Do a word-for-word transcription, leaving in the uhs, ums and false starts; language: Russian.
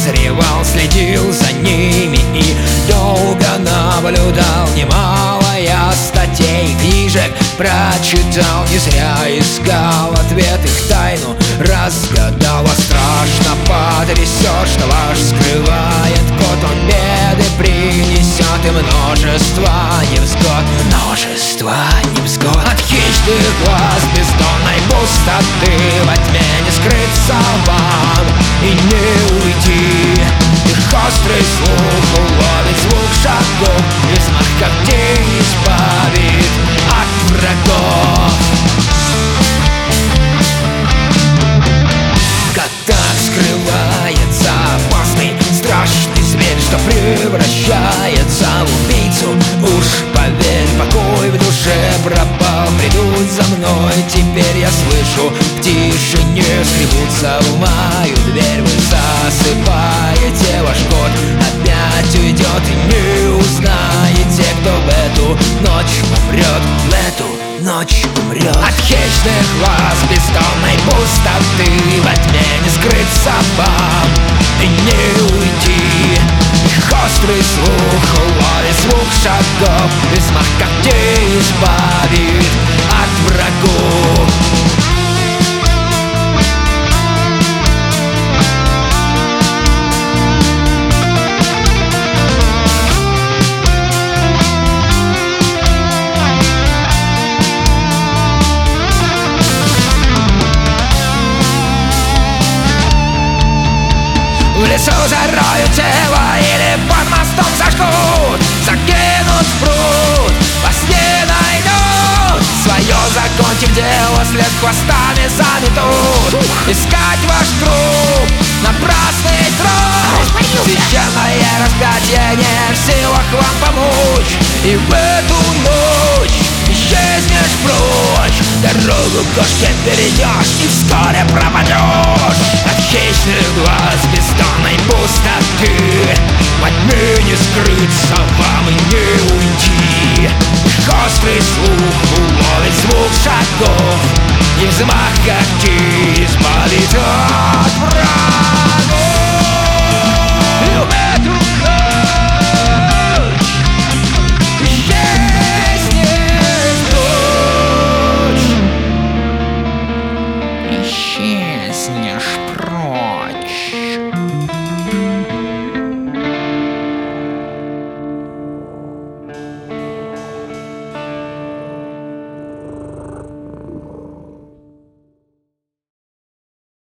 обозревал, следил за ними и долго наблюдал. Немало я статей, книжек прочитал, не зря искал ответ, их тайну разгадал. А страшно потрясет, что ваш скрывает кот. Он беды принесет и множество невзгод, множество невзгод. От хищных глаз бездонной пустоты во тьме не скрыться вам и не уйти. Их острый слух уловит звук шагов, и взмах когтей избавит от врагов. В котах скрывается опасный, страшный зверь, что превращается в убийцу. Уж поверь, покой в душе пропал. Придут за мной, теперь я слышу, в тишине скребутся в мою дверь. Вы засыпаете, ваш кот опять уйдет, и не узнаете, кто в эту ночь умрет, в эту ночь умрет. От хищных глаз бездонной пустоты во тьме не скрыться вам и не уйти. Их острый слух уловит звук шагов, и взмах когтей избавит от врагов. В лесу зароют тело или под мостом сожгут, закинут в пруд, во сне найдут свое, закончив дело, след хвостами заметут. Искать ваш труп, напрасный труд, священное распятие не в силах вам помочь. И в эту ночь исчезнешь прочь, дорогу кошке перейдешь и вскоре пропадешь. От хищных глаз бездонной пустоты во тьме не скрыться вам и не уйти. Их острый слух уловит звук шагов, и взмах когтей избавит от врагов. И в эту ночь исчезнет ночь, исчезнешь